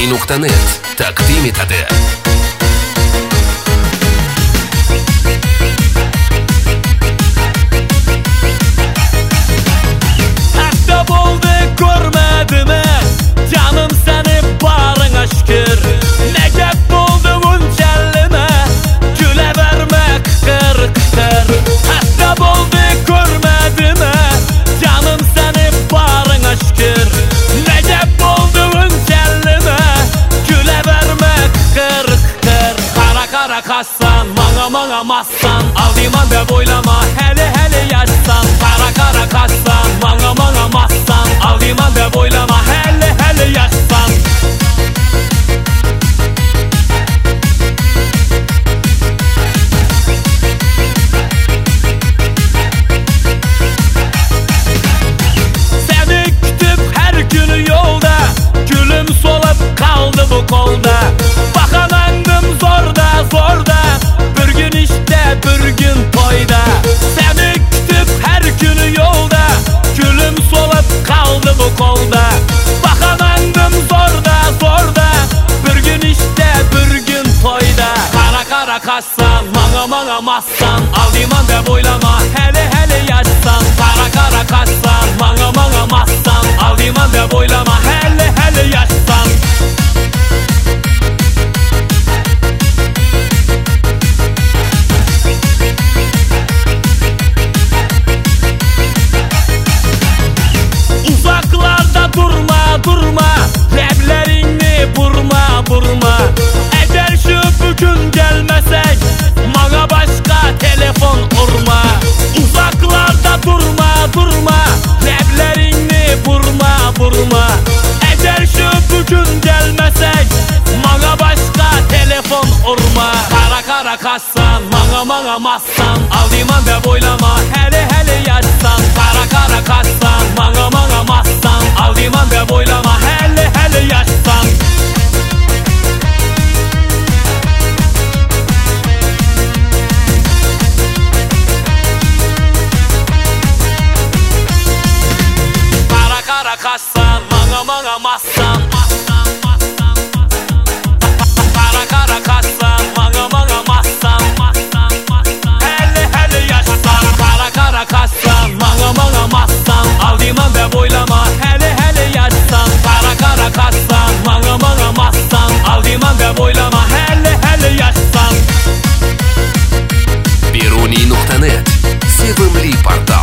Beruniy.net taqdim etadi. Hatta bo'ldi ko'rmadimi canım seni barına şükür. Ne gap bo'ldi bunchallimi güle verme kıkır kıkır. Hatta bo'ldi ko'rmadimi canım seni barına şükür. Ne gap bo'ldi bunchallimi güle verme kıkır kıkır. Kara kara kassan manga massan aldıyman deb oylama hele yaşsan. Kara kara kassan manga massan aldıyman deb oylama hele yaşsan. Seni kütüp her günü yolda gülüm solup kaldı bu kolda. Bakanandım zorda bir gün işte bir gün toyda. Seni kütüp her günü yolda gülüm solup kaldı bu kolda. Bakanandım zorda bir gün işte bir gün toyda. Kara kara kassan manga massan aldıyman deb oylama hele yaşsan. Kara kara kassan manga massan aldıyman deb oylama hele yaşsan. Uzaklarda durma leblerini burma. Eğer şu bugün gelmesek bana başka telefon urma. Uzaklarda durma leblerini burma. Eğer şu bugün gelmesek bana başka telefon urma. Kara kara kassan manga massan aldıyman deb oylama hele yaşsan. Kara kara kassan manga massan aldıyman deb oylama hele yaşsan. Kara kara kassan manga massan. Kara kara kassan manga massan. Hele yaşsan. Kara kara kassan manga massan aldıyman deb oylama hele yaşsan. Kara kara kassan manga massan aldıyman deb oylama hele yaşsan. Beruniy.net sevimli portal.